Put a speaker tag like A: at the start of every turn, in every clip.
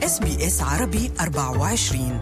A: SBS عربي 24.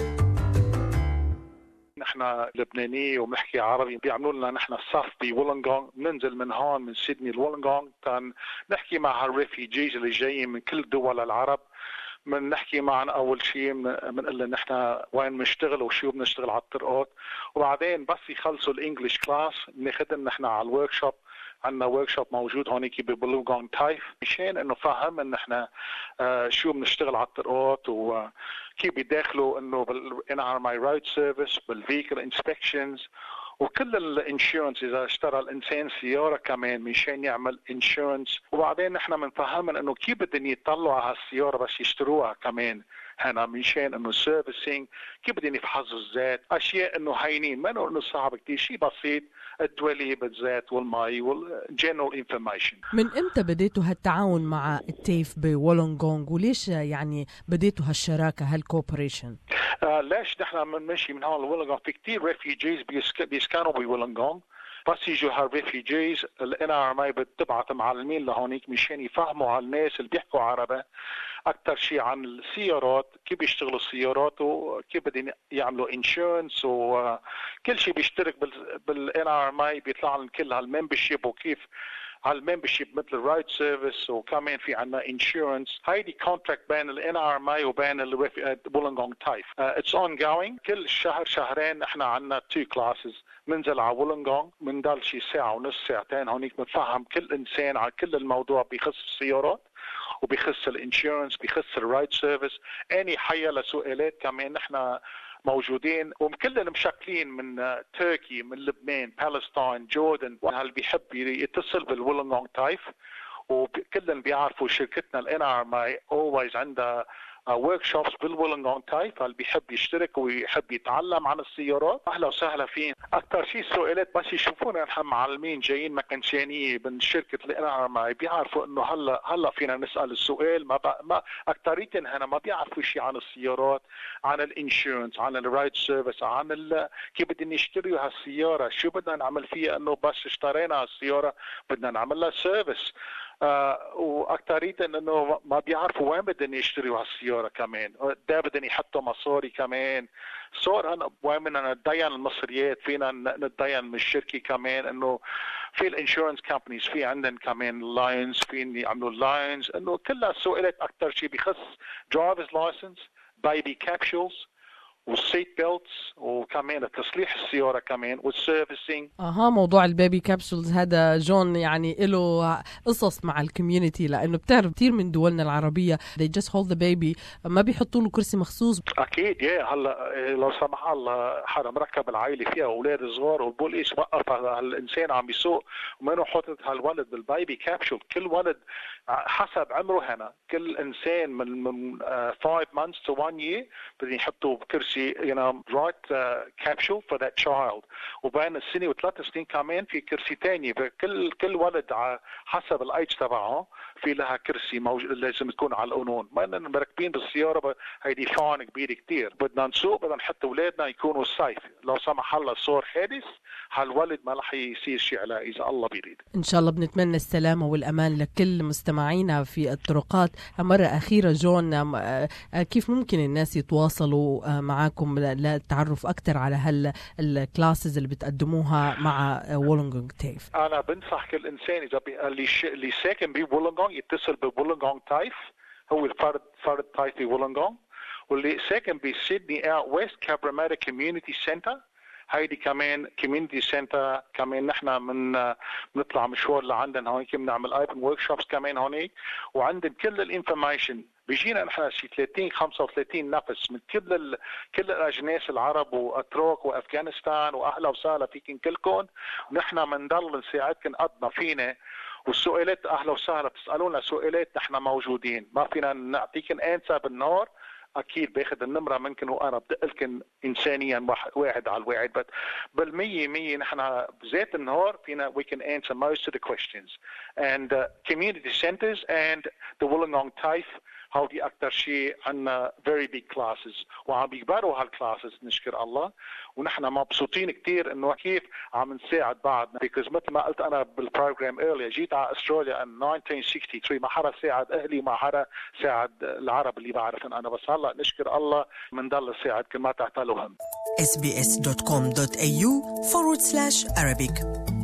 B: نحن لبنانية وبنحكي عربي، بيعملوا لنا نحن صف بولونغونغ، ننزل من هون من سيدني لولونغونغ نحكي مع هالريفيجيز اللي جايين من كل دول العرب. من نحكي معنا اول شيء بنقول لهم نحن وين بنشتغل وشو بنشتغل على الطرقات، وبعدين بس يخلصوا الانجليش كلاس بناخذهم نحن على الورك شوب. عندنا ورك شوب موجود هونيك ببولونغونغ تايف مشان انه فهم ان احنا شو بنشتغل على الطرقات وكيف بيداخلوا انه بالNRMA road service بالفيكل انسبكشنز وكل الانشورنس. اذا اشترى الانسان سياره كمان مشان يعمل انشورنس، وبعدين نحن بنفهمهم انه كيف بدهم يطلعوا على السياره بس يشتروها كمان هنا مشان انه سيرفيسينج، كيف بدهم يفحصوا الزيت، اشياء انه هينين ما انه صعب كثير، شيء بسيط، الدولية بالزيت والمي والجنرال انفورميشن.
C: من امتى بديتوا هالتعاون مع التيف بولونغونغ، وليش يعني بديتوا هالشراكة هالكوبريشن؟
B: ليش نحن بنمشي من هون لولونغونغ؟ في كثير ريفيجيز بيسكنوا بولونغونغ، بس يجوا هالريفيجيز الNRMA بتبعت معلمين لهونيك مشان يفهموا على الناس اللي بيحكوا عربي اكثر شيء عن السيارات، كيف بيشتغلوا السيارات وكيف بدهم يعملوا انشورنس وكل شيء بيشترك بالNRMA بيطلع لهم كل هالممبرشيب وكيف هالممبرشيب مثل الرايد سيرفيس، وكمان في عنا انشورنس. هيدي كونتراكت بين الNRMA وبين بولونغونغ تايف. اتس اون جوينج، كل شهر شهرين احنا عنا 2 كلاسز منزل على بولونغونغ، بنضل شي ساعة ونص ساعتين هونيك بنفهم كل انسان على كل الموضوع بيخص السيارات وبيخص الانشورنس بيخص الرايد سيرفيس، اني حيا لسؤالات كمان نحن موجودين. وكلنا مشكلين من تركي، من لبنان، فلسطين، جوردن، وهل بيحب يتصل بالولونغونغ تايف، وكلنا بيعرفوا شركتنا الNRMA always عندها ورك شوبس بالولونغونغ تايف. اللي بيحب يشترك ويحب يتعلم عن السيارات اهلا وسهلا فيه. اكثر شيء السؤالات بس يشوفونا نحن معلمين جايين مكانشانيه من شركه الNRMA بيعرفوا انه هلا فينا نسال السؤال. ما اكثريتهم هنا ما بيعرفوا شيء عن السيارات، عن الانشورنس، عن الرايد سيرفيس، عن كيف بدنا نشتري هالسياره، شو بدنا نعمل فيها، انه بس اشترينا هالسياره بدنا نعمل لها سيرفيس. واكثريتهم انه ما بيعرفوا وين بدهم يشتروا هالسياره كمان، ده بدهم يحطوا مصاري كمان. صار وين بدنا نتدين المصريات، فينا نتدين من الشركه كمان، انه في الانشورنس كامبانيز في عندهم كمان لاينز، فين يعملوا لاينز، انه كلها سؤالات اكثر شيء بخص درايفرز لايسنس، بيبي كابسولز والسيت بيلتس، وكمان تصليح السيارة كمان والسيرفيسينج.
C: موضوع البيبي كابسولز هذا جون يعني له قصص مع الكوميونتي، لأنه بتعرف كثير من دولنا العربية they just hold the baby، ما بيحطوا له كرسي مخصوص.
B: أكيد هلا لو سمح الله حدا مركب العائلة فيها أولاد صغار والبوليس وقف هالإنسان عم بيسوق ومنه حطت هالولد بالبيبي كابسول. كل ولد حسب عمره هنا، كل إنسان من 5 months to 1 year بدهم يحطوا بكرسي right capsule for that child. وبين السنة و3 سنين كمان في كرسي تاني، كل ولد حسب الايج تبعه في لها كرسي لازم تكون على القانون. ما اننا مركبين بالسيارة هيدي فان كبير كتير، بدنا نسوق، بدنا نحط اولادنا يكونوا سايف. لو سمح الله صار حادث هالولد ما رح يصير شيء عليه اذا الله بيريد.
C: ان شاء الله بنتمنى السلامة والامان لكل مستمعينا في الطرقات. مرة اخيرة جون، كيف ممكن الناس يتواصلوا معاكم للتعرف أكثر على هالكلاسز اللي بتقدموها مع وولونغونغ تايف؟
B: أنا بنصح كل إنسان إذا اللي ساكن بولونغونغ يتصل بولونغونغ تايف، هو الفرد تايف في وولونغونغ. واللي ساكن بسيدني اوت ويست كابراماتا كوميونتي سنتر، هيدي كمان كوميونتي سنتر كمان نحن بنطلع مشوار لعندنا هونيك، بنعمل ايبن ورك شوبس كمان هونيك، وعندنا كل الانفورميشن. بيجينا نحن شي 30-35 نفس من كل الاجناس العرب واتراك وافغانستان، واهلا وسهلا فيكم كلكم. ونحن بنضل نساعدكم قد ما فينا، والسؤالات اهلا وسهلا بتسالونا سؤالات نحن موجودين. ما فينا نعطيكم انسر بالنهار، اكيد باخذ النمره منكم وانا بدق لكم انسانيا واحد على الواحد، بس بالمية نحن بذات النهار فينا we can answer most of the questions. And community centers and the Wollongong TAFE هودي أكتر شيء عنا very big classes وعم بيكبروا هالكلاسز نشكر الله، ونحن مبسوطين كتير إنه كيف عم نساعد بعضنا. because مثل ما قلت أنا بالبروجرام earlier جيت على أستراليا in 1963 ما حدا ساعد أهلي ما حدا ساعد العرب اللي بعرفن أنا، بس هلا نشكر الله منضل نساعد كل ما تحتاجوا هم.
A: sbs.com.au/Arabic